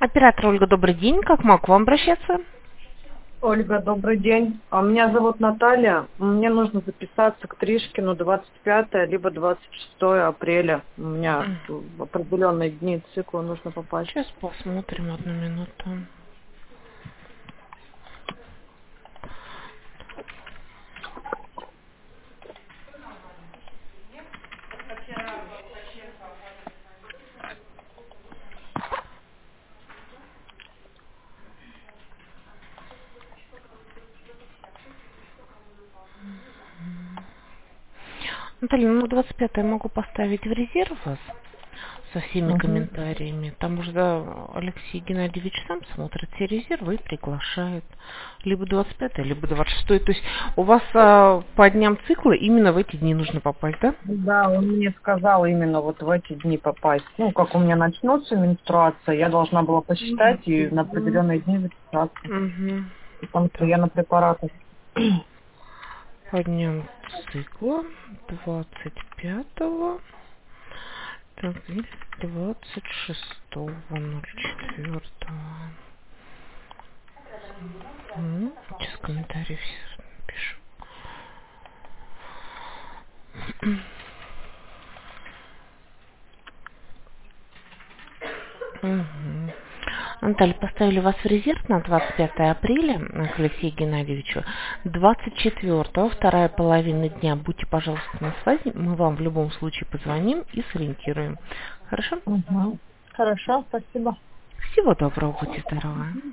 Оператор Ольга, добрый день. Как могу к вам обращаться? Ольга, добрый день. Меня зовут Наталья. Мне нужно записаться к Тришкину 25 либо 26 апреля. У меня в определенные дни цикла нужно попасть. Сейчас посмотрим, одну минуту. Наталья, ну 25 я могу поставить в резерв вас со всеми Мгм. комментариями. Там уже да, Алексей Геннадьевич сам смотрит все резервы и приглашает. Либо 25, либо 26. То есть у вас по дням цикла именно в эти дни нужно попасть, да? Да, он мне сказал именно вот в эти дни попасть. Ну, как у меня начнется менструация, я должна была посчитать и на Мгм. определенные дни записаться. Угу. Потому что Так, я на препаратах. по дням цикла 25. Так, и 26.04. Сейчас комментарии все пишу. Мгм. Наталья, поставили вас в резерв на 25 апреля к Алексею Геннадьевичу. 24-го, вторая половина дня, будьте, пожалуйста, на связи. Мы вам в любом случае позвоним и сориентируем. Хорошо? Угу. Хорошо, спасибо. Всего доброго, будьте здоровы.